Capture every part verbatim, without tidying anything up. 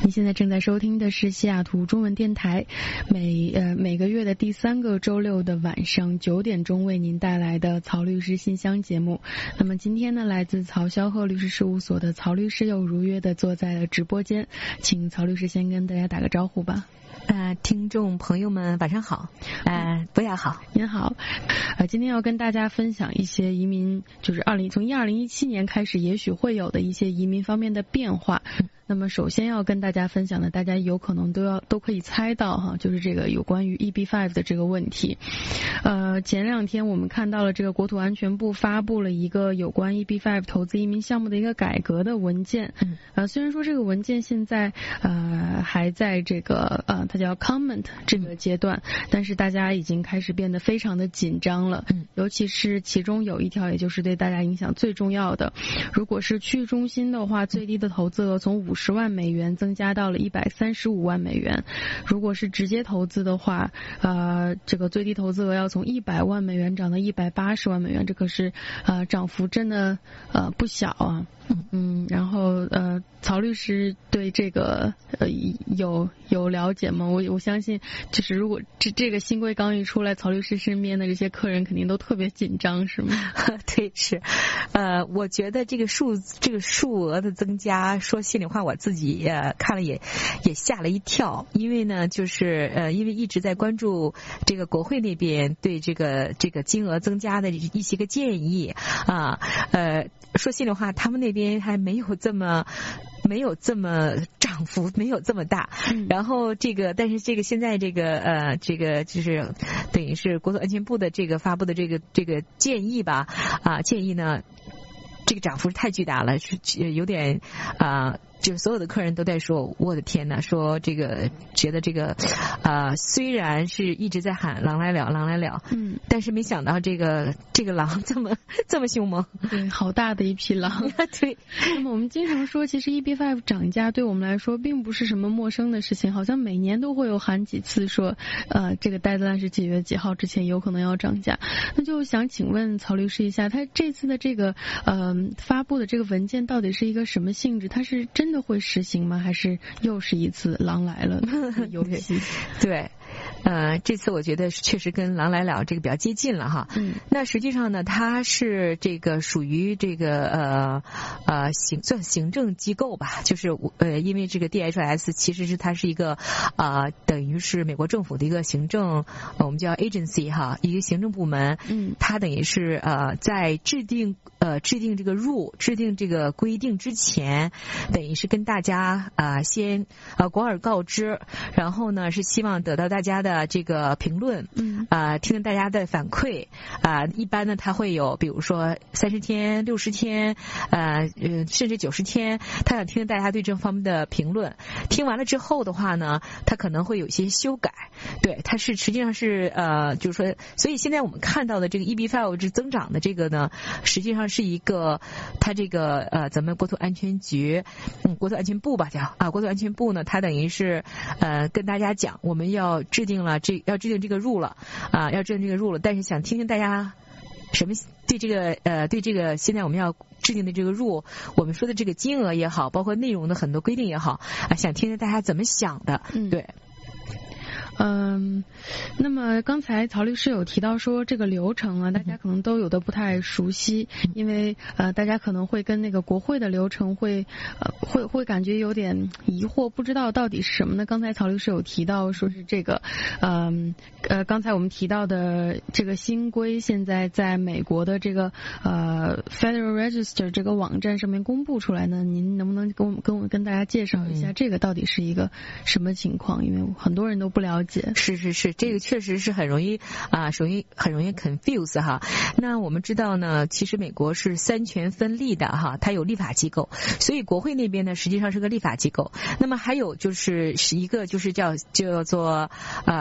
您现在正在收听的是西雅图中文电台，每呃每个月的第三个周六的晚上九点钟为您带来的曹律师信箱节目。那么今天呢，来自曹肖鹤律师事务所的曹律师又如约的坐在了直播间，请曹律师先跟大家打个招呼吧。 呃，听众朋友们晚上好，呃，博雅好， 您好，呃，今天要跟大家分享一些移民，就是二零从一二零一七年开始，也许会有的一些移民方面的变化。嗯那么首先要跟大家分享的，大家有可能都要都可以猜到哈，就是这个有关于 E B 五 的这个问题。呃，前两天我们看到了这个国土安全部发布了一个有关 E B 五 投资移民项目的一个改革的文件。嗯，呃，虽然说这个文件现在呃还在这个呃它叫 comment 这个阶段，但是大家已经开始变得非常的紧张了。嗯，尤其是其中有一条，也就是对大家影响最重要的，如果是去中心的话，最低的投资额从五十万美元增加到了一百三十五万美元。如果是直接投资的话，呃，这个最低投资额要从一百万美元涨到一百八十万美元，这可是呃涨幅真的呃不小啊。嗯，然后呃，曹律师对这个呃有有了解吗？我我相信，就是如果这这个新规刚一出来，曹律师身边的这些客人肯定都特别紧张，是吗？ 对，是。呃，我觉得这个数这个数额的增加，说心里话，我自己呃看了也也吓了一跳，因为呢，就是呃，因为一直在关注这个国会那边对这个这个金额增加的一些个建议啊，呃，说心里话，他们那边还没有这么。没有这么涨幅，没有这么大。嗯、然后这个，但是这个现在这个呃，这个就是等于是国土安全部的这个发布的这个这个建议吧，啊，建议呢，这个涨幅是太巨大了，是有点啊。呃就所有的客人都在说，我的天哪！说这个觉得这个，呃，虽然是一直在喊狼来了，狼来了，嗯，但是没想到这个这个狼这么这么凶猛， 对，好大的一匹狼。 对。 那么我们经常说，其实 E B 五 涨价对我们来说并不是什么陌生的事情，好像每年都会有喊几次说，呃，这个 deadline 是几月几号之前有可能要涨价。那就想请问曹律师一下，他这次的这个呃发布的这个文件到底是一个什么性质？它是真的会实行吗？还是又是一次狼来了游戏？ 对，呃，这次我觉得确实跟狼来了这个比较接近了哈。嗯。那实际上呢，它是这个属于这个呃呃行算行政机构吧，就是呃因为这个 D H S 其实是它是一个啊、呃、等于是美国政府的一个行政，呃、我们叫 agency 哈，一个行政部门。嗯。它等于是呃在制定呃制定这个 rule 制定这个规定之前，等于是跟大家啊、呃、先呃广而告知，然后呢是希望得到大家的这个评论，嗯啊、呃、听听大家的反馈啊、呃，一般呢它会有比如说三十天、六十天，呃呃甚至九十天，他想听听大家对这方面的评论。听完了之后的话呢，他可能会有一些修改。对，它是实际上是呃就是说，所以现在我们看到的这个 E B 五 这增长的这个呢，实际上是一个它这个呃咱们国土安全局嗯国土安全部吧叫啊国土安全部呢，它等于是呃跟大家讲，我们要制定了这要制定这个 rule 了啊，要制定这个 rule 了，但是想听听大家什么对这个呃对这个现在我们要制定的这个 rule， 我们说的这个金额也好，包括内容的很多规定也好啊，想听听大家怎么想的。嗯，对。 嗯，那么刚才曹律师有提到说这个流程啊，大家可能都有的不太熟悉，因为呃大家可能会跟那个国会的流程会呃会会感觉有点疑惑，不知道到底是什么呢？刚才曹律师有提到说是这个，嗯呃刚才我们提到的这个新规现在在美国的这个呃 Federal Register 这个网站上面公布出来呢，您能不能跟我们跟我跟大家介绍一下这个到底是一个什么情况？因为很多人都不了解。 是是是，这个确实是很容易啊，属于很容易 confuse 哈。那我们知道呢，其实美国是三权分立的哈，它有立法机构，所以国会那边呢实际上是个立法机构。那么还有就是是一个就是叫叫做呃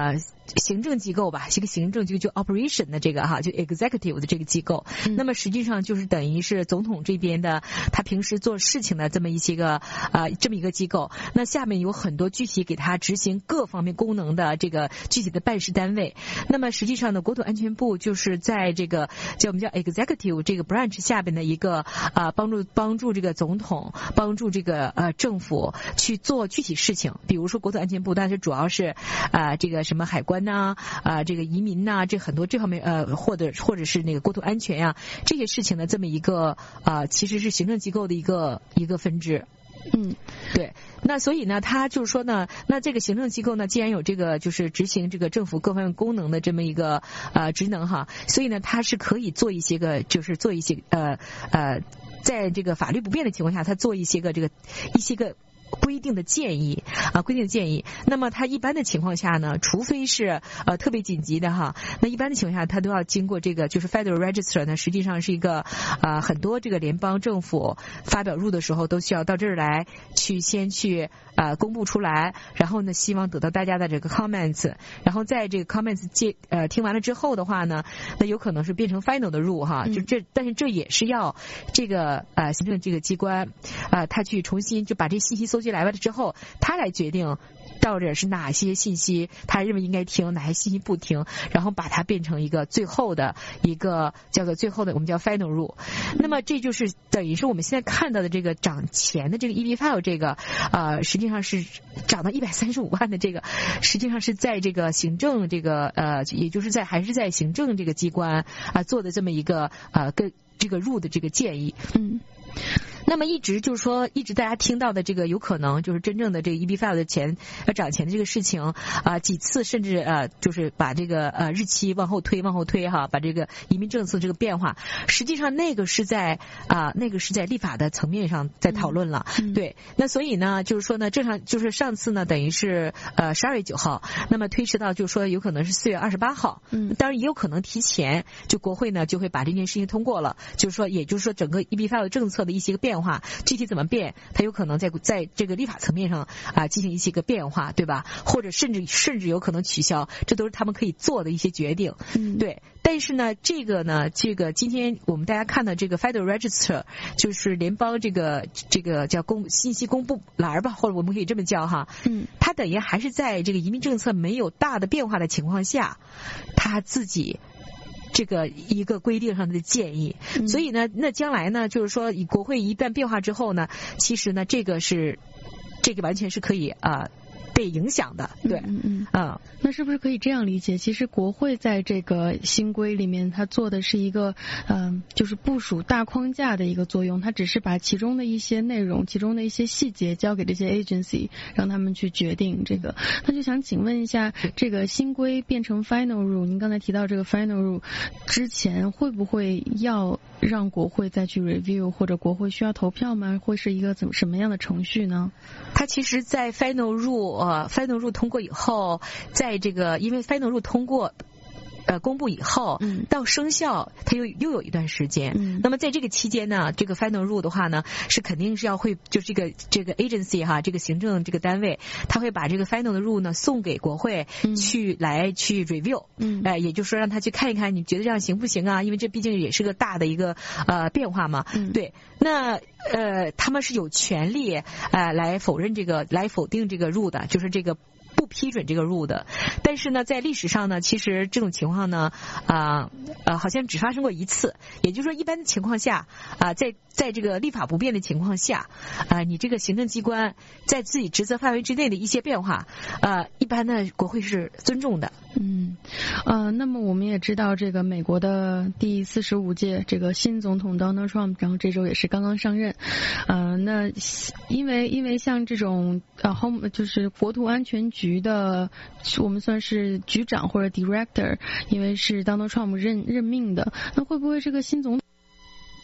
行政机构吧，是一个行政就就 operation 的这个哈，就 executive 的这个机构。嗯、那么实际上就是等于是总统这边的他平时做事情的这么一些个呃这么一个机构。那下面有很多具体给他执行各方面功能的这个具体的办事单位。那么实际上呢，国土安全部就是在这个叫我们叫 executive 这个 branch 下边的一个啊、呃、帮助帮助这个总统帮助这个呃政府去做具体事情。比如说国土安全部，但是主要是啊、呃、这个什么海关呐啊、呃、这个移民呐、啊、这很多这方面呃或者或者是那个国土安全呀、啊、这些事情的这么一个啊、呃、其实是行政机构的一个一个分支。嗯，对，那所以呢，他就是说呢，那这个行政机构呢，既然有这个就是执行这个政府各方面功能的这么一个呃职能哈，所以呢，它是可以做一些个，就是做一些呃呃，在这个法律不变的情况下，他做一些个这个一些个。规定的建议啊，规定的建议。那么它一般的情况下呢，除非是呃特别紧急的哈，那一般的情况下，它都要经过这个就是 Federal Register 呢，实际上是一个啊、呃、很多这个联邦政府发表入的时候都需要到这儿来去先去呃公布出来，然后呢希望得到大家的这个 comments， 然后在这个 comments 接呃听完了之后的话呢，那有可能是变成 final 的入哈，就这但是这也是要这个呃行政这个机关啊、呃、他去重新就把这信息搜集来了之后，他来决定到底是哪些信息他认为应该听，哪些信息不听，然后把它变成一个最后的一个叫做最后的我们叫 final rule。那么这就是等于是我们现在看到的这个涨钱的这个 E B five 这个呃实际上是涨到一百三十五万的这个，实际上是在这个行政这个呃也就是在还是在行政这个机关啊、呃、做的这么一个呃跟这个入的这个建议。嗯。那么一直就是说，一直大家听到的这个有可能就是真正的这个 E B five 的钱要涨钱的这个事情啊、呃，几次甚至呃就是把这个呃日期往后推往后推哈，把这个移民政策这个变化，实际上那个是在啊、呃、那个是在立法的层面上在讨论了、嗯、对。那所以呢就是说呢，正常就是上次呢等于是呃十二月九号，那么推迟到就是说有可能是四月二十八号，嗯，当然也有可能提前，就国会呢就会把这件事情通过了，就是说也就是说整个 E B five 政策的一些个变化。变化具体怎么变，它有可能在在这个立法层面上啊进行一些个变化，对吧？或者甚至甚至有可能取消，这都是他们可以做的一些决定。嗯，对。但是呢，这个呢，这个今天我们大家看到这个 Federal Register， 就是联邦这个这个叫公信息公布栏吧，或者我们可以这么叫哈。嗯，它等于还是在这个移民政策没有大的变化的情况下，它自己。这个一个规定上的建议，嗯、所以呢，那将来呢，就是说，以国会一旦变化之后呢，其实呢，这个是这个完全是可以啊、呃、被影响的，对，嗯嗯啊、嗯， 那是不是可以这样理解？其实国会在这个新规里面，它做的是一个嗯、呃，就是部署大框架的一个作用，它只是把其中的一些内容、其中的一些细节交给这些 agency， 让他们去决定这个。那就想请问一下，这个新规变成 final rule， 您刚才提到这个 final rule 之前，会不会要让国会再去 review， 或者国会需要投票吗？会是一个怎么什么样的程序呢？ 它其实，在 final rule 呃 final rule 通过以后，在这个因为 final rule 通过。呃，公布以后，嗯，到生效，它又又有一段时间。嗯，那么在这个期间呢，这个 final rule 的话呢，是肯定是要会，就这个这个 agency 哈，这个行政这个单位，他会把这个 final 的 rule 呢送给国会、嗯、去来去 review。嗯，哎、呃，也就是说让他去看一看，你觉得这样行不行啊？因为这毕竟也是个大的一个呃变化嘛。嗯，对，那呃，他们是有权利呃来否认这个，来否定这个 rule 的，就是这个。不批准这个入的，但是呢，在历史上呢，其实这种情况呢，啊呃，好像只发生过一次。也就是说，一般的情况下，啊、呃，在在这个立法不变的情况下，啊、呃，你这个行政机关在自己职责范围之内的一些变化，呃，一般呢，国会是尊重的。 嗯，呃，那么我们也知道，这个美国的第四十五届这个新总统 Donald Trump， 然后这周也是刚刚上任。呃，那因为因为像这种呃 home 就是国土安全局的，我们算是局长或者 director， 因为是 Donald Trump 任任命的，那会不会这个新总统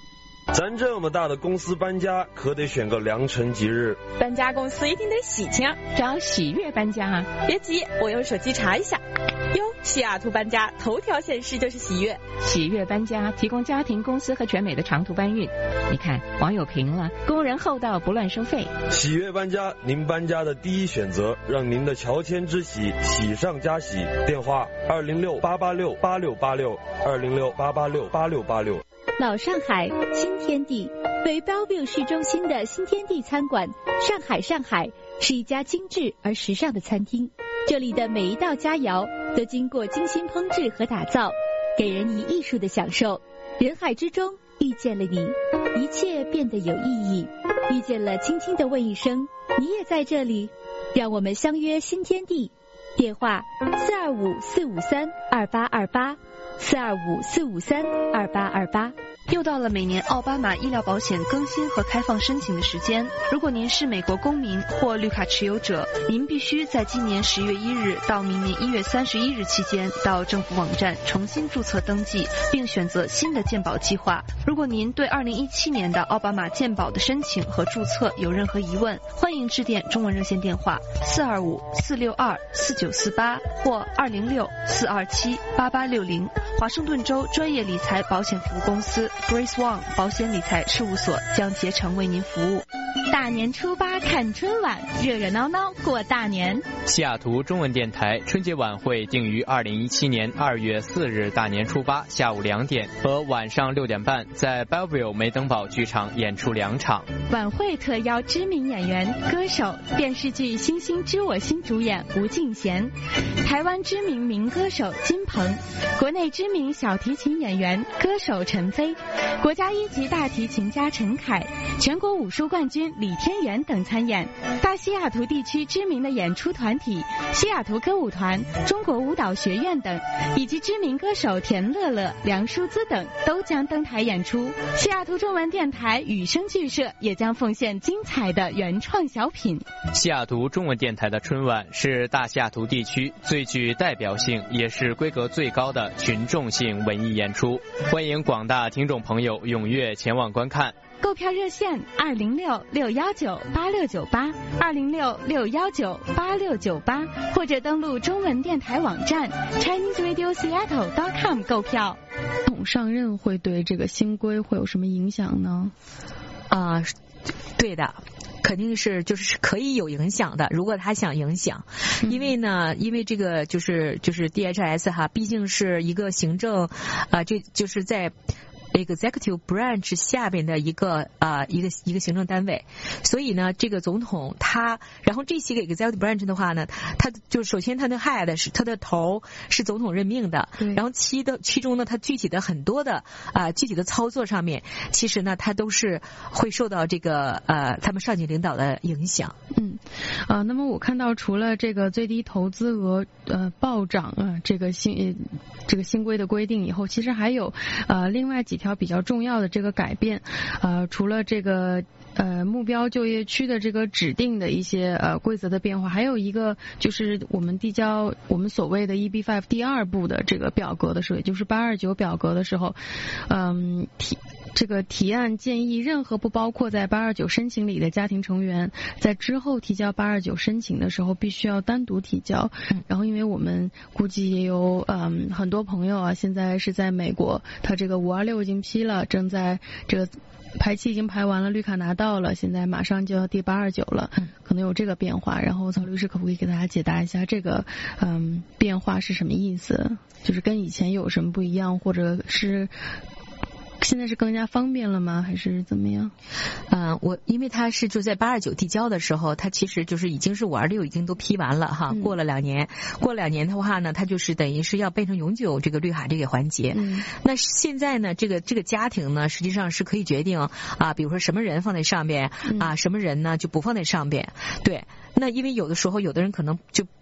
咱这么大的公司搬家，可得选个良辰吉日。 搬家公司一定得喜庆， 找喜悦搬家啊！ 别急，我用手机查一下。哟，西雅图搬家头条显示就是喜悦。 喜悦搬家提供家庭、公司和全美的长途搬运。你看，网友评了，工人厚道，不乱收费。 喜悦搬家，您搬家的第一选择，让您的乔迁之喜喜上加喜。电话二零六八八六八六八六二零六八八六八六八六。 老上海新天地，位于 Bellevue 市中心的新天地餐馆，上海上海是一家精致而时尚的餐厅。这里的每一道佳肴都经过精心烹制和打造，给人以艺术的享受。人海之中遇见了你，一切变得有意义。遇见了，轻轻地问一声，你也在这里？让我们相约新天地。电话四二五四五三二八二八四二五四五三二八二八。 又到了每年奥巴马医疗保险更新和开放申请的时间。如果您是美国公民或绿卡持有者，您必须在今年十月一日到明年一月三十一日期间到政府网站重新注册登记，并选择新的健保计划。如果您对二零一七年的奥巴马健保的申请和注册有任何疑问，欢迎致电中文热线电话四二五四六二四九四八或二零六四二七八八六零。华盛顿州专业理财保险服务公司 Grace Wang 保险理财事务所将竭诚为您服务。 大年初八看春晚，热热闹闹过大年。 西雅图中文电台春节晚会定于二零一七年二月四日大年初八下午两点和晚上六点半在 Bellevue 梅登堡剧场演出两场。 晚会特邀知名演员、歌手、电视剧《星星知我心》主演吴敬贤，台湾知名民歌手金鹏，国内知名小提琴演员、歌手陈飞，国家一级大提琴家陈凯，全国武术冠军李天元等参演。大西雅图地区知名的演出团体西雅图歌舞团、中国舞蹈学院等，以及知名歌手田乐乐、梁舒姿等都将登台演出。西雅图中文电台雨声剧社也将奉献精彩的原创小品。 西雅图中文电台的春晚是大西雅图地区最具代表性也是规格最高的群众性文艺演出，欢迎广大听众朋友踊跃前往观看。 购票热线二零六六幺九八六九八二零六六幺九八六九八，或者登录中文电台网站 Chinese Radio Seattle dot com 购票。 总上任会对这个新规会有什么影响呢？ 啊、呃，对的。肯定是就是可以有影响的，如果他想影响，因为呢，因为这个就是就是 D H S 哈，毕竟是一个行政啊、呃，这就是在executive branch 下边的一个啊、呃、一个一个行政单位，所以呢，这个总统他，然后这些个 executive branch 的话呢，他就首先他的 head 是他的头是总统任命的，然后其的其中呢，他具体的很多的啊、呃、具体的操作上面，其实呢，他都是会受到这个呃他们上级领导的影响。 嗯，啊、呃，那么我看到除了这个最低投资额呃暴涨啊这个新这个新规的规定以后，其实还有呃另外几条比较重要的这个改变，呃，除了这个呃目标就业区的这个指定的一些呃规则的变化，还有一个就是我们递交我们所谓的 E B 五 第二步的这个表格的时候，也就是八二九表格的时候，嗯提。这个提案建议，任何不包括在八二九申请里的家庭成员，在之后提交八二九申请的时候，必须要单独提交。然后，因为我们估计也有嗯很多朋友啊，现在是在美国，他这个五二六已经批了，正在这个排期已经排完了，绿卡拿到了，现在马上就要第八二九了，可能有这个变化。然后曹律师可不可以给大家解答一下这个嗯变化是什么意思？就是跟以前有什么不一样，或者是？现在是更加方便了吗？还是怎么样？ 嗯、呃，我因为他是就在八二九递交的时候，他其实就是已经是五二六已经都批完了哈，嗯、过了两年，过了两年的话呢，他就是等于是要变成永久这个绿卡这个环节。嗯、那现在呢，这个这个家庭呢，实际上是可以决定啊，比如说什么人放在上边啊，什么人呢就不放在上边。对，那因为有的时候有的人可能就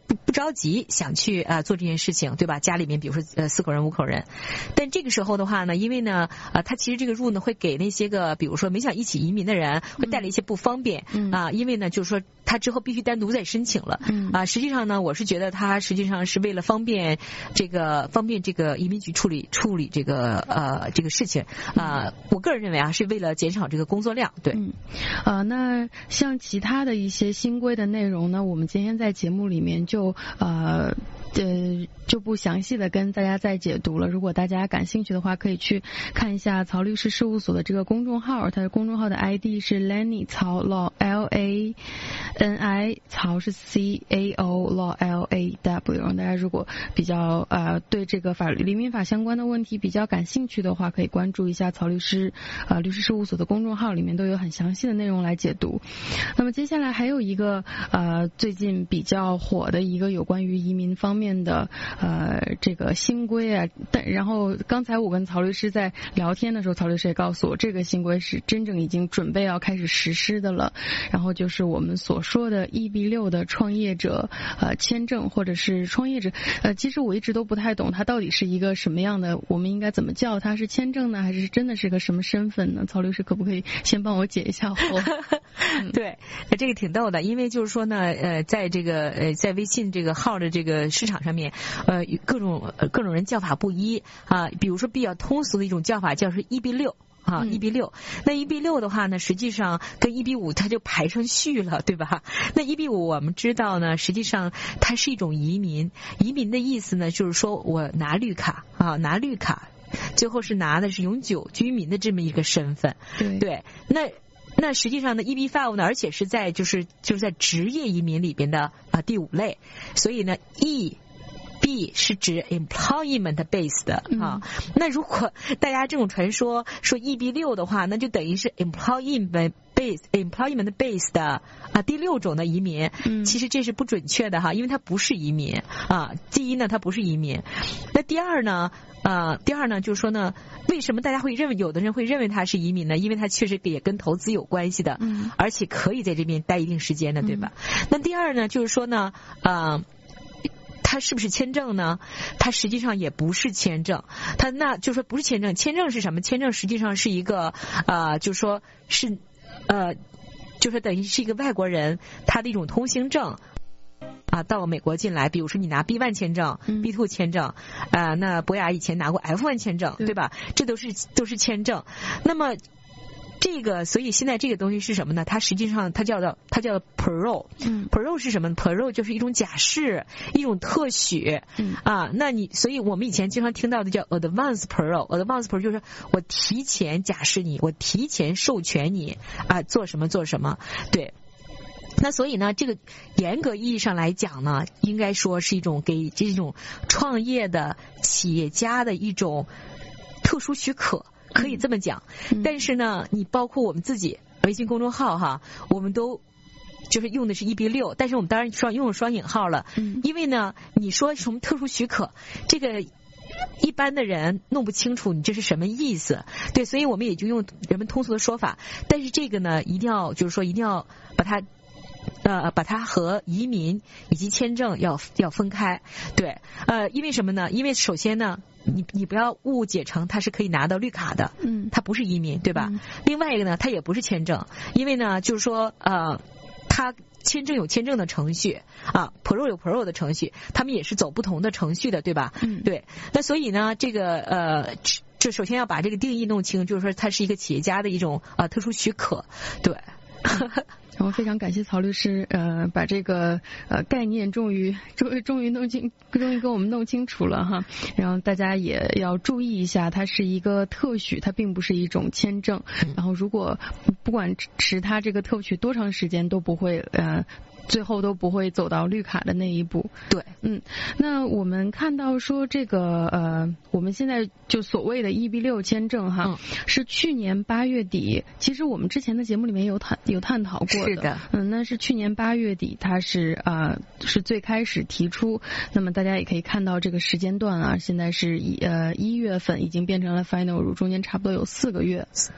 不不着急想去啊、呃、做这件事情，对吧？家里面比如说呃四口人五口人，但这个时候的话呢，因为呢呃他其实这个 rule 呢会给那些个比如说没想一起移民的人会带来一些不方便啊、 嗯呃，因为呢就是说他之后必须单独再申请了啊、 嗯呃，实际上呢我是觉得他实际上是为了方便这个方便这个移民局处理处理这个呃这个事情啊、呃，我个人认为啊是为了减少这个工作量，对。 嗯，呃，那像其他的一些新规的内容呢，我们今天在节目里面就呃。呃，就不详细的跟大家再解读了。如果大家感兴趣的话，可以去看一下曹律师事务所的这个公众号，它的公众号的 I D 是 Lanny 曹 Law L A N I 曹是 C A O Law L A W。大家如果比较呃对这个法律移民法相关的问题比较感兴趣的话，可以关注一下曹律师呃律师事务所的公众号，里面都有很详细的内容来解读。那么接下来还有一个呃最近比较火的一个有关于移民方面面的呃这个新规啊，但然后刚才我跟曹律师在聊天的时候，曹律师也告诉我，这个新规是真正已经准备要开始实施的了。然后就是我们所说的 E B 六 的创业者呃签证或者是创业者呃，其实我一直都不太懂它到底是一个什么样的，我们应该怎么叫它？是签证呢，还是真的是个什么身份呢？曹律师可不可以先帮我解一下惑？ 嗯、对，这个挺逗的，因为就是说呢，呃，在这个呃在微信这个号的这个市场上面，呃，各种各种人叫法不一啊。比如说比较通俗的一种叫法叫是 E B 六。啊 ，E B 六，那 E B 六的话呢，实际上跟 E B 五它就排上序了，对吧？那 E B 五我们知道呢，实际上它是一种移民，移民的意思呢，就是说我拿绿卡啊，拿绿卡，最后是拿的是永久居民的这么一个身份， 对， 对，那。那实际上呢 ，E B 五 呢，而且是在就是就是在职业移民里边的啊第五类，所以呢 E。B 是指 employment based 的啊、嗯，那如果大家这种传说说 E B 六 的话，那就等于是 employment based employment based 的啊第六种的移民、嗯，其实这是不准确的哈，因为它不是移民啊。第一呢，它不是移民，那第二呢，呃，第二呢就是说呢，为什么大家会认为有的人会认为它是移民呢？因为它确实也跟投资有关系的，嗯，而且可以在这边待一定时间的，对吧？嗯、那第二呢，就是说呢，呃。它是不是签证呢？它实际上也不是签证，它那就说不是签证。签证是什么？签证实际上是一个呃，就说是呃，就是等于是一个外国人他的一种通行证啊，到美国进来。比如说你拿 B 一 签证、嗯、B 二 签证，啊、呃，那博雅以前拿过 F 一 签证，对吧？这都是都是签证。那么。这个，所以现在这个东西是什么呢？它实际上它叫做它叫做 parole， 嗯 ，parole 是什么 ？parole 就是一种假释，一种特许，嗯啊，那你，所以我们以前经常听到的叫 advance parole，advance parole 就是我提前假释你，我提前授权你啊做什么做什么，对。那所以呢，这个严格意义上来讲呢，应该说是一种给这种创业的企业家的一种特殊许可。可以这么讲，但是呢，你包括我们自己微信公众号哈，我们都就是用的是 E B 六，但是我们当然双用了双引号了，嗯，因为呢，你说什么特殊许可，这个一般的人弄不清楚你这是什么意思，对，所以我们也就用人们通俗的说法，但是这个呢，一定要就是说一定要把它。呃，把它和移民以及签证要要分开，对，呃，因为什么呢？因为首先呢，你你不要误解成它是可以拿到绿卡的，嗯，它不是移民，对吧？嗯、另外一个呢，它也不是签证，因为呢，就是说，呃，它签证有签证的程序啊 ，parole 有 parole 的程序，他们也是走不同的程序的，对吧？嗯，对，那所以呢，这个呃。这首先要把这个定义弄清，就是说它是一个企业家的一种啊、呃、特殊许可，对。 然后非常感谢曹律师，呃，把这个呃概念终于终于终于弄清，终于跟我们弄清楚了哈。然后大家也要注意一下，它是一个特许，它并不是一种签证。然后如果不管持它这个特许多长时间，都不会呃。最后都不会走到绿卡的那一步。 对， 嗯，那我们看到说这个呃，我们现在就所谓的 E B 六 签证哈、嗯，是去年八月底，其实我们之前的节目里面有探有探讨过的， 是的， 嗯，那是去年八月底，它是啊、呃、是最开始提出，那么大家也可以看到这个时间段啊，现在是一呃一月份已经变成了 final rule， 中间差不多有四个月。 对，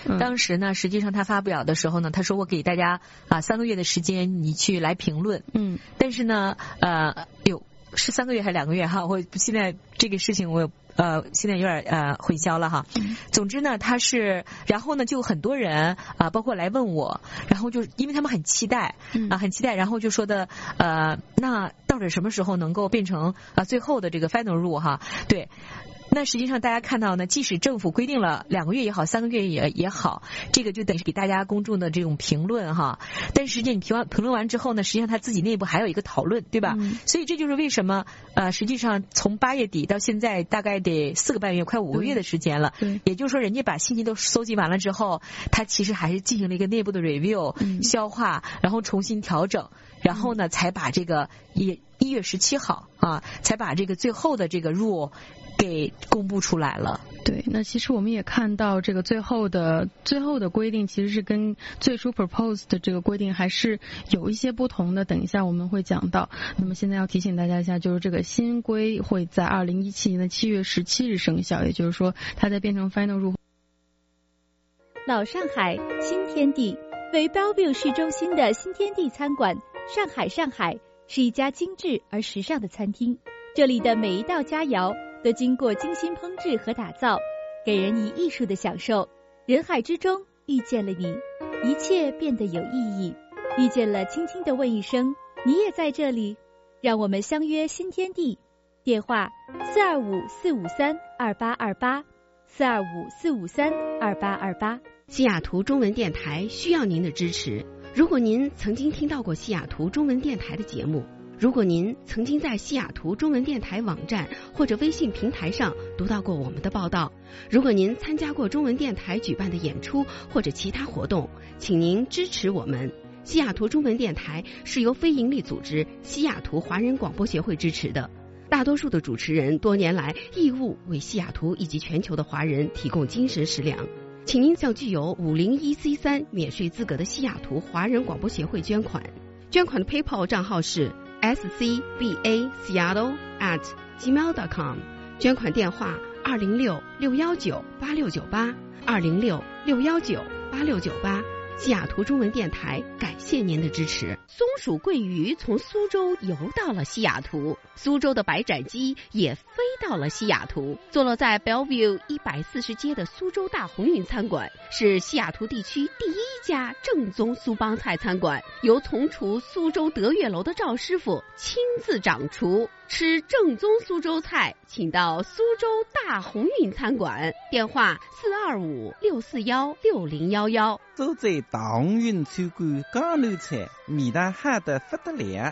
当时呢，实际上他发表的时候呢，他说我给大家啊三个月的时间，你去来评论。嗯，但是呢，呃，有是三个月还是两个月哈？我现在这个事情我呃现在有点呃混淆了哈。嗯、总之呢，他是，然后呢，就很多人啊、呃，包括来问我，然后就因为他们很期待啊、呃，很期待，然后就说的呃，那到底什么时候能够变成啊、呃、最后的这个 final rule 哈？对。那实际上大家看到呢，即使政府规定了两个月也好，三个月也也好，这个就等于是给大家公众的这种评论哈。但实际上你评完评论完之后呢，实际上他自己内部还有一个讨论，对吧？嗯、所以这就是为什么呃，实际上从八月底到现在大概得四个半月，快五个月的时间了。嗯、也就是说，人家把信息都搜集完了之后，他其实还是进行了一个内部的 review、嗯、消化，然后重新调整，然后呢，才把这个一一月十七号啊，才把这个最后的这个 rule。给公布出来了。 对，那其实我们也看到这个最后的最后的规定其实是跟最初 proposed 的这个规定还是有一些不同的，等一下我们会讲到。那么现在要提醒大家一下，就是这个新规会在二零一七年的七月十七日生效，也就是说它在变成 final rule。 老上海新天地为 Bellevue 市中心的新天地餐馆，上海上海是一家精致而时尚的餐厅，这里的每一道佳肴都经过精心烹制和打造，给人以艺术的享受。人海之中遇见了你，一切变得有意义。遇见了，轻轻地问一声，你也在这里？让我们相约新天地。电话四二五四五三二八二八，四二五四五三二八二八。 西雅图中文电台需要您的支持。如果您曾经听到过西雅图中文电台的节目，如果您曾经在西雅图中文电台网站或者微信平台上读到过我们的报道，如果您参加过中文电台举办的演出或者其他活动，请您支持我们。西雅图中文电台是由非营利组织西雅图华人广播协会支持的，大多数的主持人多年来义务为西雅图以及全球的华人提供精神食粮。请您向具有五零一 C 三免税资格的西雅图华人广播协会捐款，捐款的 PayPal 账号是S C B A Seattle at gmail dot com， 捐款电话二零六六幺九八六九八二零六六幺九八六九八。西雅图中文电台感谢您的支持。松鼠桂鱼从苏州游到了西雅图，苏州的白斩鸡也飞到了西雅图。坐落在 Bellevue 一百四十街的苏州大鸿运餐馆是西雅图地区第一家正宗苏帮菜餐馆，由从厨苏州德月楼的赵师傅亲自掌厨。吃正宗苏州菜，请到苏州大鸿运餐馆，电话四二五六四幺六零幺幺。 都在大鸿运餐馆江南菜，味道好得不得了。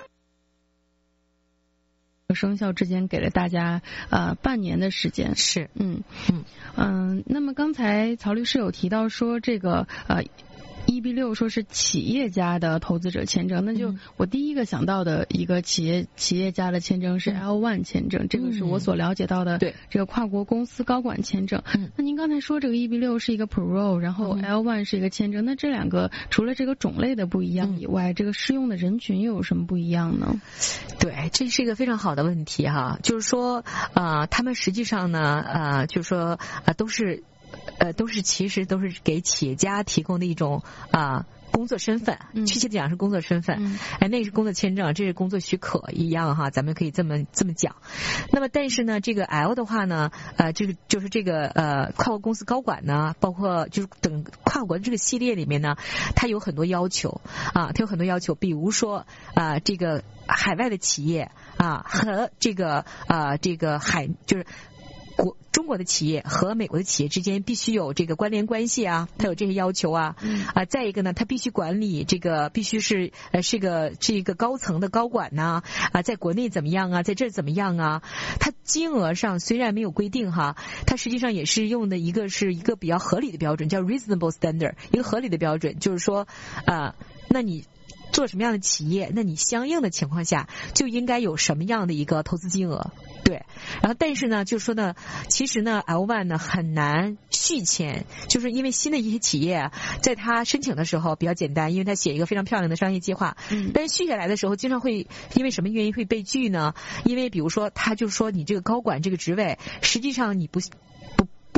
生效之间给了大家呃半年的时间， 是嗯嗯嗯。那么刚才曹律师有提到说这个呃。E B 六说是企业家的投资者签证，那就我第一个想到的一个企业企业家的签证是 L 一 签证，这个是我所了解到的这个跨国公司高管签证。那您刚才说这个 E B 六是一个 Pro， 然后 L 一 是一个签证，那这两个除了这个种类的不一样以外，这个适用的人群又有什么不一样呢？ 对，这是一个非常好的问题哈，就是说呃他们实际上呢呃就是说呃都是呃，都是其实都是给企业家提供的一种啊、呃、工作身份，嗯、确切的讲是工作身份，嗯、哎，那是工作签证，这是工作许可一样哈，咱们可以这么这么讲。那么，但是呢，这个 L 的话呢，呃，这个就是这个呃跨国公司高管呢，包括就是等跨国的这个系列里面呢，它有很多要求啊，它有很多要求，比如说啊、呃，这个海外的企业啊和这个啊、呃、这个海就是。国中国的企业和美国的企业之间必须有这个关联关系啊，它有这些要求啊。嗯、啊，再一个呢，它必须管理这个，必须是呃是个这个高层的高管呐、啊，啊，在国内怎么样啊，在这儿怎么样啊？它金额上虽然没有规定哈，它实际上也是用的一个是一个比较合理的标准，叫 reasonable standard， 一个合理的标准，就是说啊，那你。做什么样的企业，那你相应的情况下就应该有什么样的一个投资金额，对。然后但是呢，就是说呢，其实呢 L 一 呢很难续签，就是因为新的一些企业在他申请的时候比较简单，因为他写一个非常漂亮的商业计划，嗯，但是续下来的时候经常会因为什么原因会被拒呢？因为比如说他就说你这个高管这个职位，实际上你不不不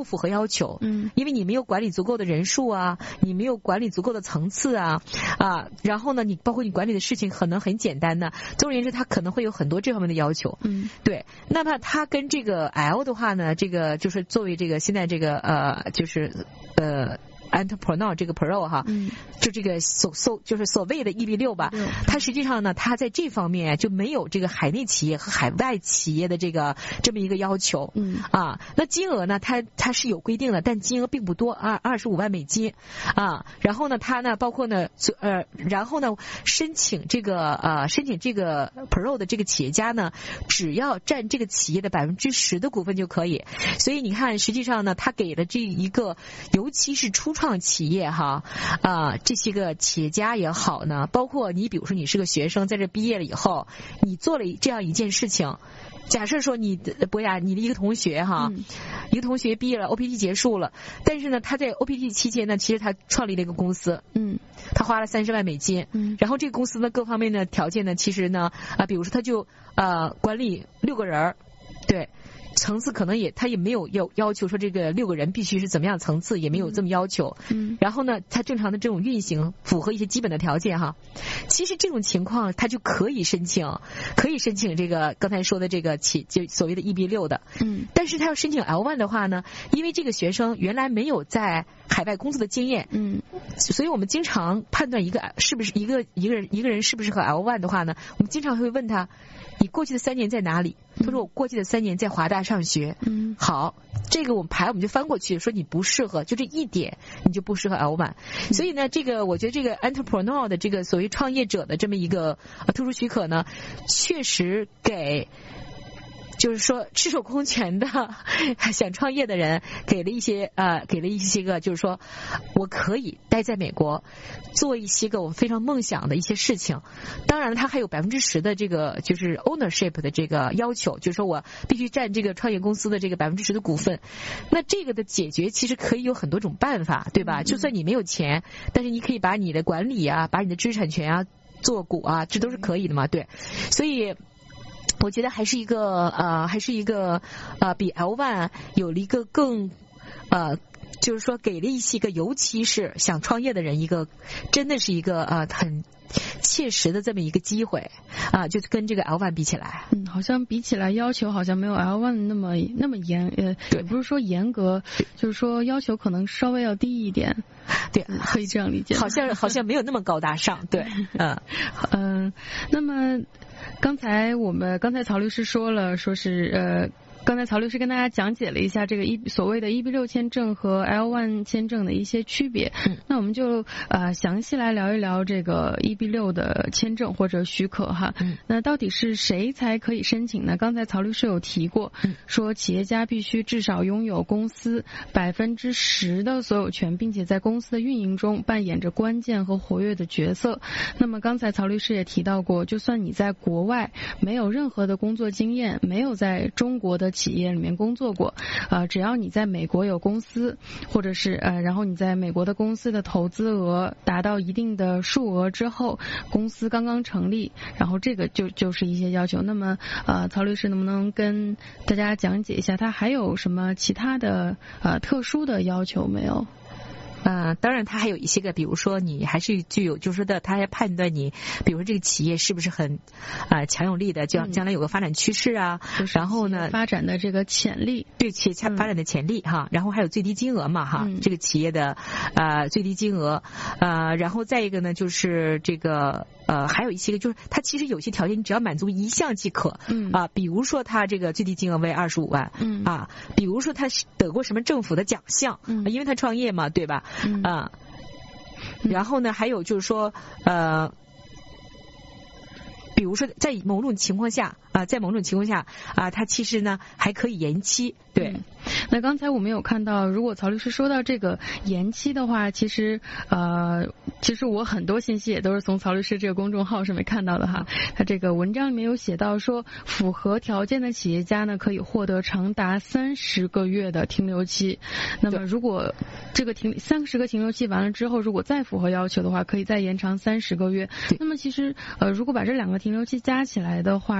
符合要求， 嗯， 因为你没有管理足够的人数啊，你没有管理足够的层次啊啊，然后呢，你包括你管理的事情可能很简单的，总而言之，它可能会有很多这方面的要求， 嗯， 对。那么它跟这个 L 的话呢，这个就是作为这个现在这个呃，就是呃。entrepreneur 这个 pro 哈， 嗯， 就这个所所就是所谓的 E B 六吧，它实际上呢，它在这方面就没有这个海内企业和海外企业的这个这么一个要求， 嗯啊，那金额呢，它它是有规定的，但金额并不多，二二十五万美金啊，然后呢，它呢包括呢呃，然后呢申请这个呃申请这个 pro 的这个企业家呢，只要占这个企业的百分之十的股份就可以，所以你看，实际上呢，它给了这一个，尤其是初创企业哈啊、呃，这些个企业家也好呢，包括你比如说你是个学生，在这毕业了以后，你做了这样一件事情，假设说你博雅你的一个同学哈、嗯，一个同学毕业了 O P T 结束了，但是呢他在 O P T 期间呢，其实他创立了一个公司， 嗯， 他花了三十万美金， 嗯， 然后这个公司呢各方面的条件呢，其实呢啊、呃，比如说他就呃管理六个人，对。层次可能也，他也没有要要求说这个六个人必须是怎么样层次，也没有这么要求。 嗯。 然后呢，他正常的这种运行符合一些基本的条件哈。其实这种情况他就可以申请，可以申请这个刚才说的这个企就所谓的 E B 六的。 嗯。 但是他要申请 L 一 的话呢，因为这个学生原来没有在海外工作的经验， 嗯， 所以我们经常判断一个是不是一个一个人一个人是不是和 L 一 的话呢，我们经常会问他，你过去的三年在哪里？他说我过去的三年在华大上学。 嗯， 好，这个我们牌我们就翻过去，说你不适合，就这一点你就不适合 L 一、嗯。所以呢，这个我觉得这个 entrepreneur 的这个所谓创业者的这么一个特殊许可呢，确实给。就是说赤手空拳的想创业的人给了一些呃给了一些个就是说我可以待在美国做一些个我非常梦想的一些事情，当然他还有百分之十的这个就是 ownership 的这个要求，就是说我必须占这个创业公司的这个百分之十的股份。那这个的解决其实可以有很多种办法，对吧？就算你没有钱，但是你可以把你的管理啊，把你的知识产权啊做股啊，这都是可以的嘛，对。所以我觉得还是一个呃，还是一个呃，比 L 一 有了一个更呃，就是说给了一些个，尤其是想创业的人一个，真的是一个呃很切实的这么一个机会啊、呃，就跟这个 L 一 比起来， 嗯，好像比起来要求好像没有 L 一 那么那么严，呃，也不是说严格，就是说要求可能稍微要低一点。 对， 可以这样理解。 好像好像没有那么高大上，对，嗯嗯，那么刚才我们刚才曹律师说了，说是呃。刚才曹律师跟大家讲解了一下这个一所谓的 E B 六签证和 L 一 签证的一些区别， 嗯、 那我们就呃详细来聊一聊这个 E B 六的签证或者许可哈。 嗯、 那到底是谁才可以申请呢？刚才曹律师有提过， 嗯、 说企业家必须至少拥有公司百分之十的所有权，并且在公司的运营中扮演着关键和活跃的角色。那么刚才曹律师也提到过，就算你在国外没有任何的工作经验，没有在中国的企业里面工作过，呃，只要你在美国有公司，或者是呃，然后你在美国的公司的投资额达到一定的数额之后，公司刚刚成立，然后这个就就是一些要求。那么呃，曹律师能不能跟大家讲解一下，它还有什么其他的呃特殊的要求没有？ 呃，当然，它还有一些个，比如说你还是具有，就是说的，它还判断你，比如说这个企业是不是很啊、呃、强有力的，将将来有个发展趋势啊， 嗯、 然后呢， 发展的这个潜力， 对企业发展的潜力哈， 嗯、 然后还有最低金额嘛哈， 嗯、 这个企业的呃最低金额，呃，然后再一个呢就是这个呃还有一些个就是它其实有些条件你只要满足一项即可， 嗯啊，比如说它这个最低金额为二十五万， 嗯啊，比如说他得过什么政府的奖项， 嗯， 因为他创业嘛，对吧？ 嗯啊，然后呢，还有就是说，呃，比如说在某种情况下啊、呃，在某种情况下啊、呃，它其实呢还可以延期，对。 嗯、那刚才我们有看到，如果曹律师说到这个延期的话，其实呃，其实我很多信息也都是从曹律师这个公众号上面看到的哈。他这个文章里面有写到说，符合条件的企业家呢，可以获得长达三十个月的停留期。那么如果这个停三十个停留期完了之后，如果再符合要求的话，可以再延长三十个月。那么其实呃，如果把这两个停留期加起来的话，差不多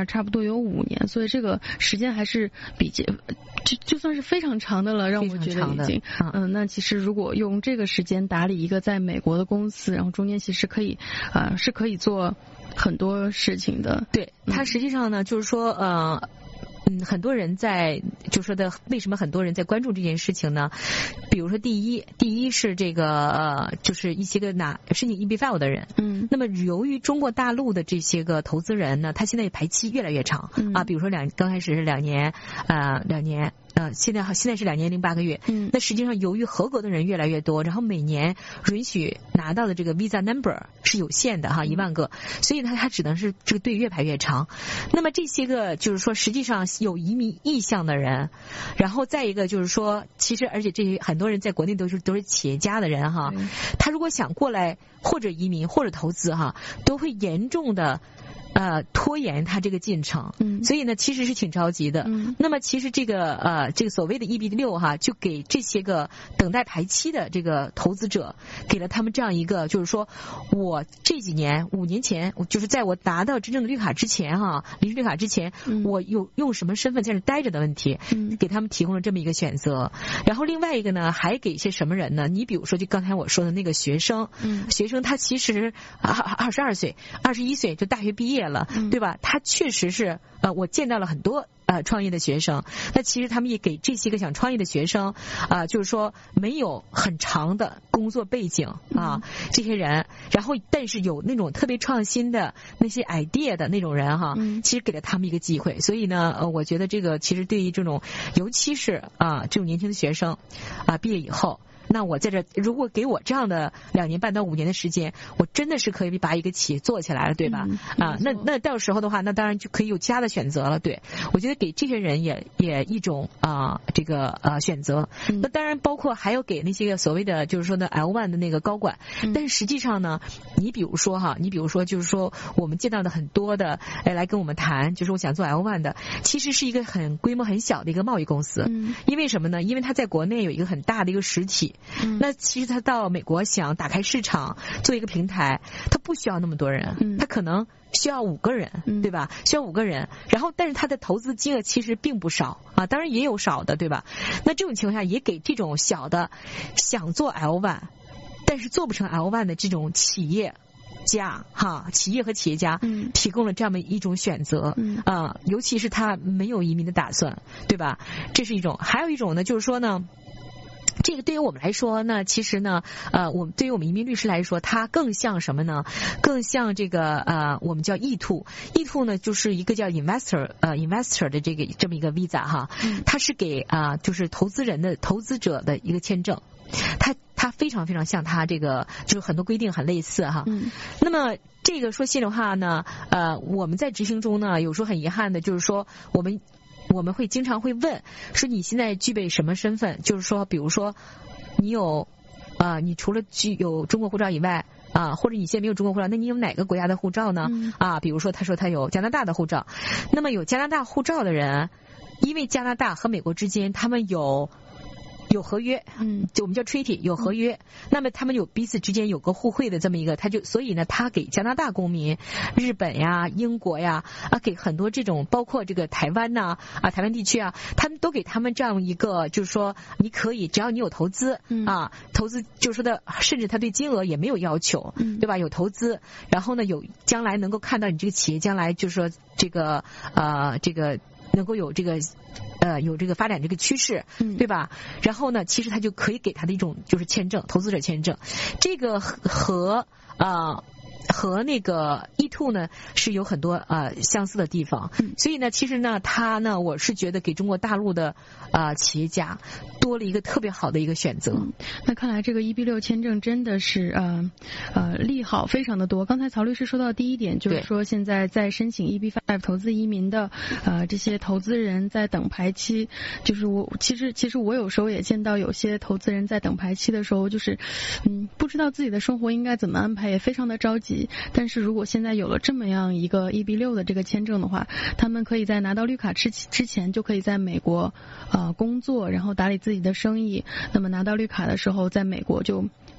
有五年，所以这个时间还是比就就算是非常长的了，让我觉得已经嗯、呃，那其实如果用这个时间打理一个在美国的公司，然后中间其实可以啊、呃、是可以做很多事情的。 对，它实际上呢，就是说呃。嗯，很多人在就说的为什么很多人在关注这件事情呢？比如说，第一，第一是这个呃，就是一些个拿申请 E B 五 的人，嗯，那么由于中国大陆的这些个投资人呢，他现在排期越来越长，嗯、啊，比如说两刚开始是两年，啊、呃，两年。呃，现在现在是两年零八个月，嗯，那实际上由于合格的人越来越多，然后每年允许拿到的这个 visa number 是有限的哈，一万个，所以呢，它只能是这个队越排越长。那么这些个就是说，实际上有移民意向的人，然后再一个就是说，其实而且这些很多人在国内都是都是企业家的人哈，嗯、他如果想过来或者移民或者投资哈，都会严重的。呃，拖延他这个进程，嗯，所以呢，其实是挺着急的。嗯，那么其实这个呃，这个所谓的 E B 六 哈，就给这些个等待排期的这个投资者，给了他们这样一个，就是说我这几年五年前，就是在我拿到真正的绿卡之前哈，临时绿卡之前，嗯、我有用什么身份在这待着的问题，嗯，给他们提供了这么一个选择。然后另外一个呢，还给一些什么人呢？你比如说，就刚才我说的那个学生，嗯，学生他其实二二十二岁、二十一岁就大学毕业了，对吧？他确实是呃，我见到了很多呃创业的学生，那其实他们也给这些个想创业的学生啊、呃，就是说没有很长的工作背景啊，这些人，然后但是有那种特别创新的那些 idea 的那种人哈，其实给了他们一个机会。所以呢，呃，我觉得这个其实对于这种，尤其是啊这种年轻的学生啊毕业以后。那我在这，如果给我这样的两年半到五年的时间，我真的是可以把一个企业做起来了，对吧？嗯、啊，那那到时候的话，那当然就可以有其他的选择了。对，我觉得给这些人也也一种啊这个呃选择。嗯、那当然包括还有给那些个所谓的就是说的 L 一 的那个高管，嗯、但是实际上呢，你比如说哈，你比如说就是说我们见到的很多的哎来跟我们谈，就是我想做 L 一 的，其实是一个很规模很小的一个贸易公司。嗯、因为什么呢？因为它在国内有一个很大的一个实体。嗯、那其实他到美国想打开市场做一个平台，他不需要那么多人，嗯、他可能需要五个人，嗯、对吧？需要五个人，然后但是他的投资金额其实并不少啊，当然也有少的，对吧？那这种情况下也给这种小的想做 L 一 但是做不成 L 一 的这种企业家哈，企业和企业家提供了这么一种选择，嗯、啊，尤其是他没有移民的打算，对吧？这是一种，还有一种呢，就是说呢。这个对于我们来说呢，其实呢，呃，我们对于我们移民律师来说，它更像什么呢？更像这个呃，我们叫 E 二 E 二 呢，就是一个叫 investor 呃 investor 的这个这么一个 visa 哈，它是给啊、呃、就是投资人的投资者的一个签证，它它非常非常像它这个就是很多规定很类似哈。嗯、那么这个说心里话呢，呃，我们在执行中呢，有时候很遗憾的就是说我们。我们会经常会问说你现在具备什么身份，就是说比如说你有啊、呃，你除了具有中国护照以外啊，或者你现在没有中国护照，那你有哪个国家的护照呢？嗯、啊，比如说他说他有加拿大的护照，那么有加拿大护照的人，因为加拿大和美国之间他们有有合约，嗯，就我们叫 treaty 有合约，嗯、那么他们有彼此之间有个互惠的这么一个，他就所以呢，他给加拿大公民、日本呀、英国呀啊，给很多这种包括这个台湾呐 啊, 啊台湾地区啊，他们都给他们这样一个，就是说你可以只要你有投资，嗯、啊，投资就是说的，甚至他对金额也没有要求，嗯、对吧？有投资，然后呢有将来能够看到你这个企业将来就是说这个呃这个。能够有这个呃有这个发展这个趋势，嗯、对吧？然后呢，其实他就可以给他的一种就是签证，投资者签证，这个和呃和那个 E 二 呢是有很多呃相似的地方，嗯、所以呢，其实呢，他呢，我是觉得给中国大陆的呃企业家多了一个特别好的一个选择。嗯、 那看来这个 E B 六 签证真的是呃呃利好非常的多。刚才曹律师说到第一点，就是说现在在申请 E B 五 投资移民的呃这些投资人在等排期，就是我其实其实我有时候也见到有些投资人在等排期的时候，就是嗯不知道自己的生活应该怎么安排，也非常的着急。但是如果现在有了这么样一个 E B 六 的这个签证的话，他们可以在拿到绿卡之之前就可以在美国呃工作，然后打理自己的生意。那么拿到绿卡的时候，在美国就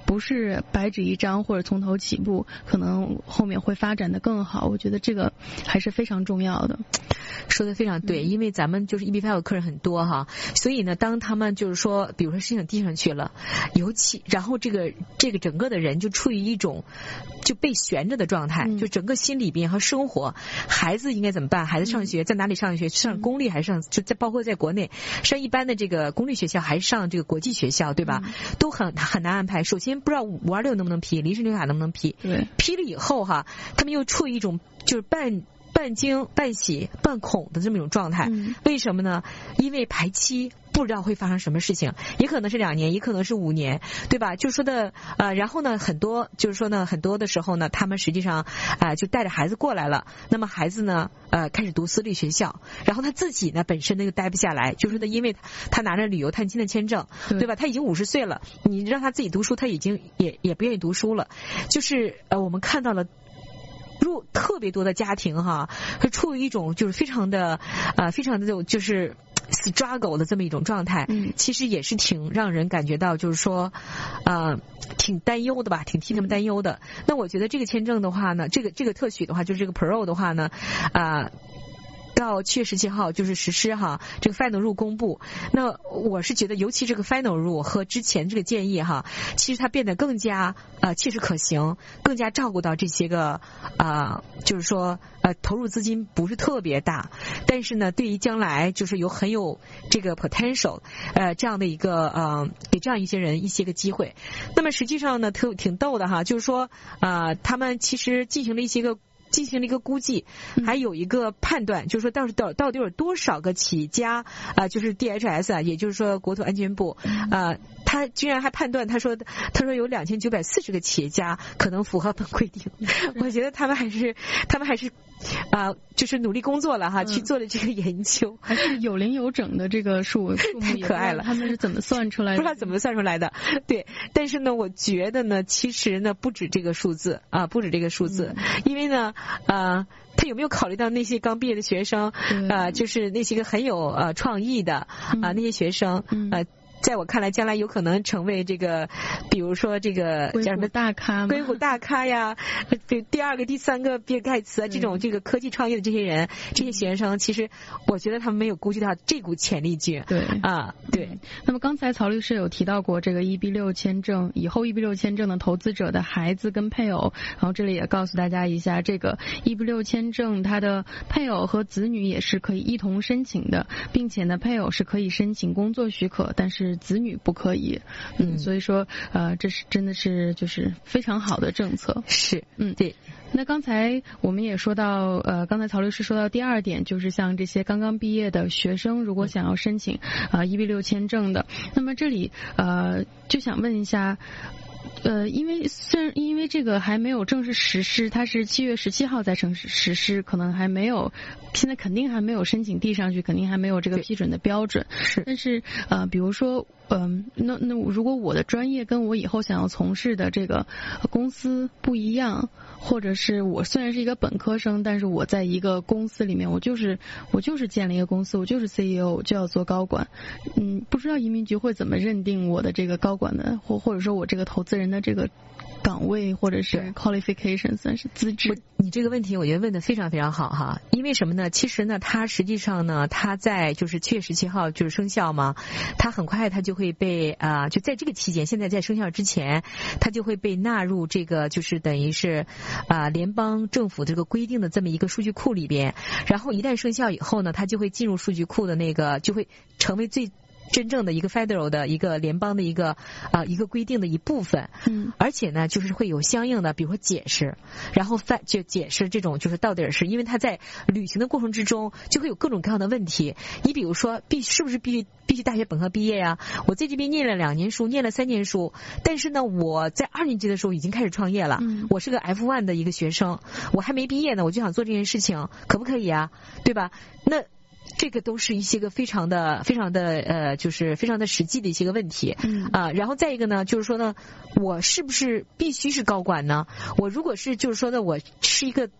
不是白纸一张或者从头起步，可能后面会发展的更好。我觉得这个还是非常重要的。 说的非常对，因为咱们就是 E B 五 的客人很多哈，所以呢，当他们就是说，比如说申请递上去了，尤其然后这个这个整个的人就处于一种就被悬着的状态，就整个心里边和生活，孩子应该怎么办？孩子上学在哪里上学？上公立还是上就在包括在国内上一般的这个公立学校，还是上这个国际学校，对吧？都很很难安排。首先不知道五二六能不能批，临时绿卡能不能批？ 对， 批了以后哈，他们又处于一种就是半。半惊半喜半恐的这么一种状态， 嗯、 为什么呢？因为排期不知道会发生什么事情，也可能是两年，也可能是五年，对吧？就是说的呃，然后呢，很多就是说呢，很多的时候呢，他们实际上啊、呃、就带着孩子过来了，那么孩子呢呃开始读私立学校，然后他自己呢本身呢又待不下来，就是呢因为他拿着旅游探亲的签证，对吧？他已经五十岁了，你让他自己读书，他已经也也不愿意读书了，就是呃我们看到了。入特别多的家庭哈，会处于一种就是非常的呃非常的就是 struggle 的这么一种状态， 嗯， 其实也是挺让人感觉到就是说呃挺担忧的吧，挺替他们担忧的。那我觉得这个签证的话呢，这个这个特许的话，就是这个 Pro 的话呢，啊、呃。到七月十七号就是实施哈，这个 Final Rule 公布。那我是觉得，尤其这个 Final Rule 和之前这个建议哈，其实它变得更加呃切实可行，更加照顾到这些个啊、呃，就是说呃投入资金不是特别大，但是呢，对于将来就是有很有这个 potential 呃这样的一个呃给这样一些人一些个机会。那么实际上呢，特挺逗的哈，就是说呃他们其实进行了一些个。进行了一个估计，还有一个判断，就是说到底到到底有多少个企业家啊、呃，就是 D H S 啊，也就是说国土安全部啊、呃，他居然还判断，他说他说有两千九百四十个企业家可能符合本规定。我觉得他们还是他们还是啊、呃，就是努力工作了哈，去做了这个研究， 还是有零有整的这个数数目， 太可爱了。 他们是怎么算出来的？ 不知道怎么算出来的。对，但是呢，我觉得呢，其实呢，不止这个数字啊，不止这个数字，嗯、因为呢。呃，他有没有考虑到那些刚毕业的学生？呃，就是那些个很有呃创意的啊、呃、那些学生，呃。在我看来，将来有可能成为这个，比如说这个叫什么大咖， 硅谷大咖呀，比第二个、第三个比尔盖茨啊，这种这个科技创业的这些人，这些学生，其实我觉得他们没有估计到这股潜力军。 对啊，对。 那么刚才曹律师有提到过这个 E B 六签证以后 E B 六签证的投资者的孩子跟配偶，然后这里也告诉大家一下，这个 E B 六签证它的配偶和子女也是可以一同申请的，并且呢，配偶是可以申请工作许可，但是子女不可以，嗯，所以说呃，这是真的是就是非常好的政策， 是， 嗯， 对。 那刚才我们也说到，呃，刚才曹律师说到第二点，就是像这些刚刚毕业的学生，如果想要申请啊 E B 六签证的，那么这里呃就想问一下。呃，因为虽然因为这个还没有正式实施，它是七月十七号才正式实施，可能还没有，现在肯定还没有申请递上去，肯定还没有这个批准的标准。 是， 但是呃，比如说，嗯、呃，那那如果我的专业跟我以后想要从事的这个公司不一样，或者是我虽然是一个本科生，但是我在一个公司里面，我就是我就是建了一个公司，我就是 C E O， 我就要做高管。嗯，不知道移民局会怎么认定我的这个高管的，或或者说我这个投资人的这个岗位或者是 qualifications 算是资质。 你这个问题我觉得问的非常非常好哈，因为什么呢？其实呢，它实际上呢，它在就是七月十七号就是生效嘛，它很快它就会被啊、呃，就在这个期间，现在在生效之前，它就会被纳入这个就是等于是啊、呃、联邦政府这个规定的这么一个数据库里边，然后一旦生效以后呢，它就会进入数据库的那个，就会成为最。真正的一个 federal 的一个联邦的一个啊、呃、一个规定的一部分， 嗯， 而且呢，就是会有相应的，比如说解释，然后翻就解释这种就是到底是因为他在旅行的过程之中就会有各种各样的问题，你比如说必是不是必须必须大学本科毕业呀？我在这边念了两年书，念了三年书，但是呢，我在二年级的时候已经开始创业了， 嗯， 我是个 F 一 的一个学生，我还没毕业呢，我就想做这件事情，可不可以啊？对吧？那这个都是一些个非常的、非常的呃，就是非常的实际的一些个问题， 嗯啊、呃，然后再一个呢，就是说呢，我是不是必须是高管呢？我如果是就是说呢，我是一个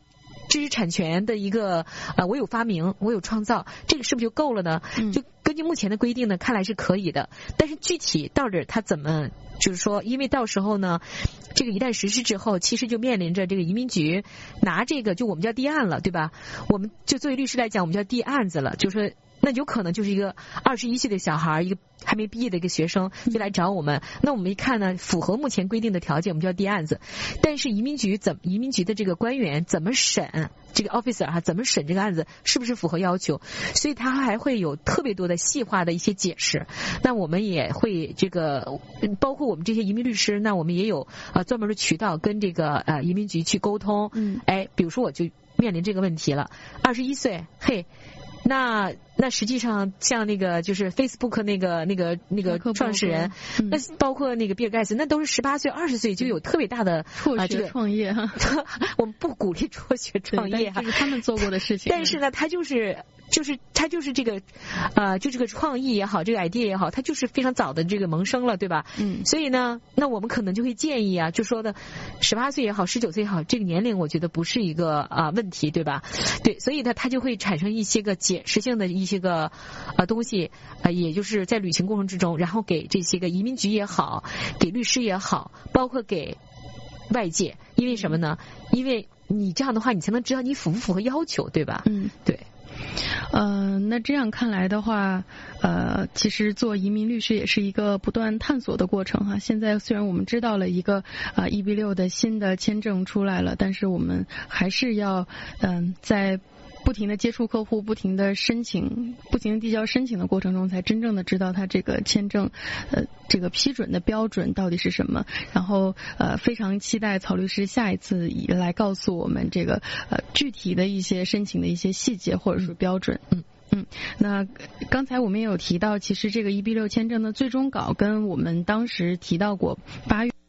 知识产权的一个呃，我有发明，我有创造，这个是不是就够了呢？嗯、就根据目前的规定呢，看来是可以的。但是具体到底它怎么，就是说，因为到时候呢，这个一旦实施之后，其实就面临着这个移民局拿这个，就我们叫递案了，对吧？我们就作为律师来讲，我们叫递案子了，就是说。那有可能就是一个二十一岁的小孩，一个还没毕业的一个学生就来找我们。那我们一看呢，符合目前规定的条件，我们就要递案子。但是移民局怎移民局的这个官员怎么审这个 officer 哈，怎么审这个案子是不是符合要求？所以他还会有特别多的细化的一些解释。那我们也会这个，包括我们这些移民律师，那我们也有呃专门的渠道跟这个呃移民局去沟通。嗯，哎，比如说我就面临这个问题了，二十一岁，嘿。那那实际上像那个就是 Facebook 那个那个那个创始人，嗯、那包括那个比尔盖茨，那都是十八岁、二十岁就有特别大的辍学创业哈。 呃、我们不鼓励辍学创业哈， 这是他们做过的事情。 但是呢，他就是就是他就是这个呃，就这个创意也好，这个 idea 也好，他就是非常早的这个萌生了，对吧？嗯。所以呢，那我们可能就会建议啊，就说的十八岁也好，十九岁也好，这个年龄我觉得不是一个啊、呃、问题，对吧？对，所以呢，他就会产生一些个解释性的一些个呃东西，呃，也就是在履行过程之中，然后给这些个移民局也好，给律师也好，包括给外界，因为什么呢？因为你这样的话，你才能知道你符不符合要求，对吧？嗯，对。 呃，那这样看来的话，呃，其实做移民律师也是一个不断探索的过程哈。现在虽然我们知道了一个啊 E B 六的新的签证出来了，但是我们还是要嗯、呃、在不停的接触客户，不停的申请，不停的递交申请的过程中，才真正的知道他这个签证呃这个批准的标准到底是什么。然后呃非常期待曹律师下一次来告诉我们这个呃具体的一些申请的一些细节或者是标准。嗯嗯，那刚才我们也有提到，其实这个 E B 六签证的最终稿跟我们当时提到过八月。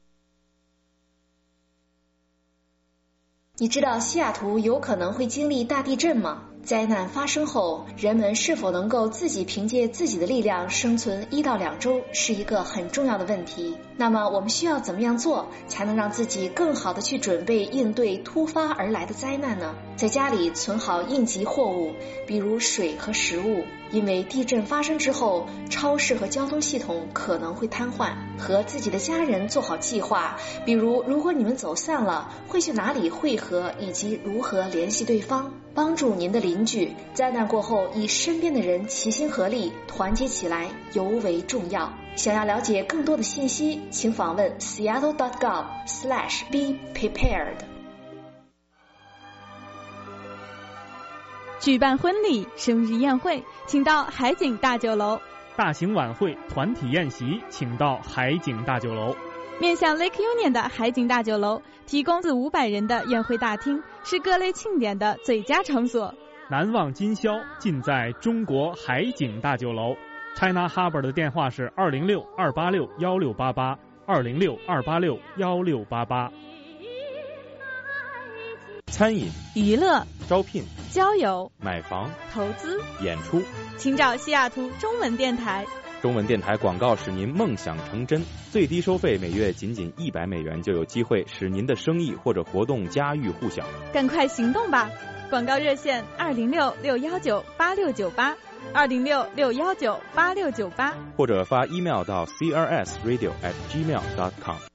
你知道西雅图有可能会经历大地震吗？灾难发生后，人们是否能够自己凭借自己的力量生存一到两周，是一个很重要的问题。那么我们需要怎么样做，才能让自己更好的去准备应对突发而来的灾难呢？在家里存好应急货物，比如水和食物，因为地震发生之后，超市和交通系统可能会瘫痪。和自己的家人做好计划，比如如果你们走散了，会去哪里汇合，以及如何联系对方。帮助您的邻居，灾难过后与身边的人齐心合力，团结起来尤为重要。想要了解更多的信息，请访问 seattle dot gov slash be prepared。 举办婚礼、生日宴会，请到海景大酒楼； 大型晚会、团体宴席，请到海景大酒楼。 面向 Lake Union 的海景大酒楼提供四五百人的宴会大厅，是各类庆典的最佳场所。 难忘今宵尽在中国海景大酒楼。China Harbor 的电话是二零六二八六幺六八八，二零六二八六幺六八八。 餐饮、 娱乐、 招聘、 交友、 买房、 投资、 演出， 请找西雅图中文电台。 中文电台广告使您梦想成真，最低收费每月仅仅一百美元，就有机会使您的生意或者活动家喻户晓。 赶快行动吧！广告热线二零六六幺九八六九八，二零六六幺九八六九八， 或者发 email 到 c r s radio at gmail dot com。